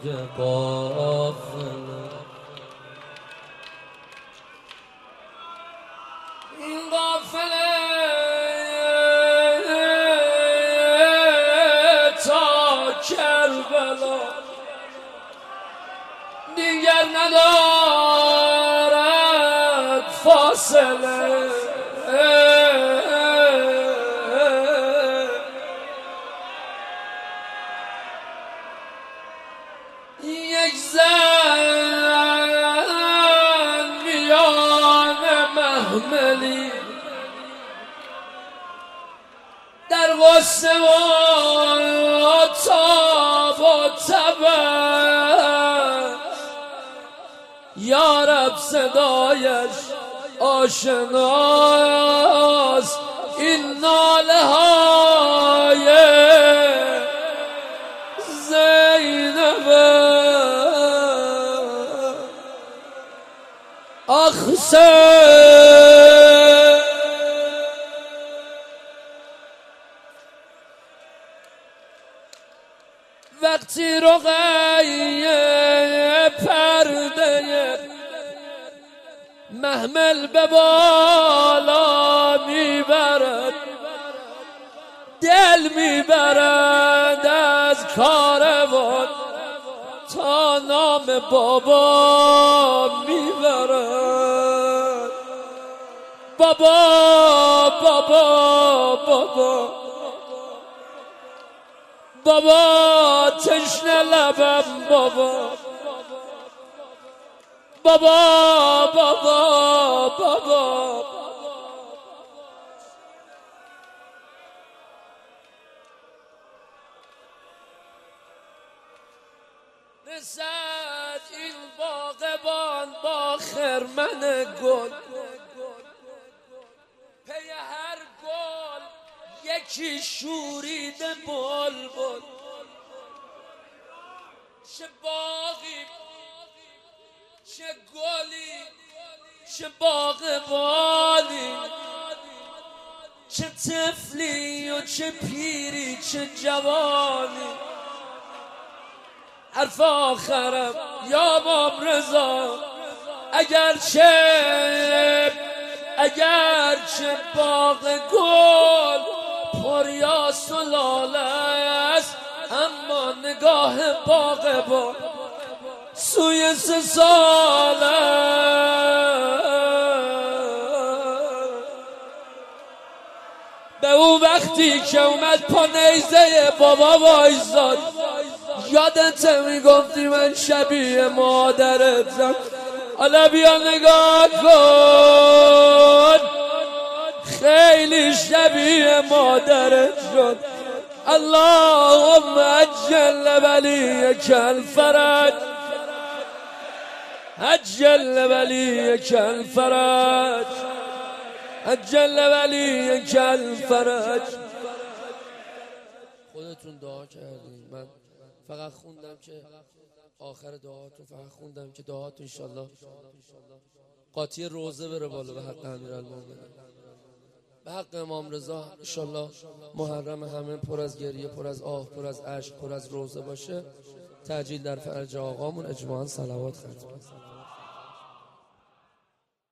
قافله این قافله تا کربلا دیگر ندارد فاصله یک زن میان محملی در غصه و تاب و تب یارب صدایش آشناست این ناله های زینب وقتی رقیه پرده محمل به بالا میبرد دل میبرد از کاروان تا نام بابا میبرد بابا بابا بابا بابا تشنه لبم بابا بابا بابا بابا رسد این باغبان با خرمن گل پی هر گل یکی شوریده بلبل چه باغی چه گلی چه باغبانی چه طفلی و چه پیری چه جوانی حرف آخرم یا امام رضا اگرچه باغ گل پر یاس و لاله است اما نگاه باغبان سوی 3 ساله به اون وقتی که اومد پا نیزه بابا وایزاد یادت میگفتی من شبیه مادرتم حالا بیا نگاه کن خیلی شبیه مادرت شد اللهم عجل ولیک الفرج عجل ولیک الفرج عجل ولیک الفرج. خودتون دعا کردین، من فقط خوندم که آخر دعاتون فقط خوندم که دعاتون انشالله قاطی روزه بره بالا به حق امیرالمومنین، به حق امام رضا انشالله محرم همه پر از گریه پر از آه پر از اشک پر از روزه باشه. تعجیل در فرج آقامون اجماعاً صلوات ختم.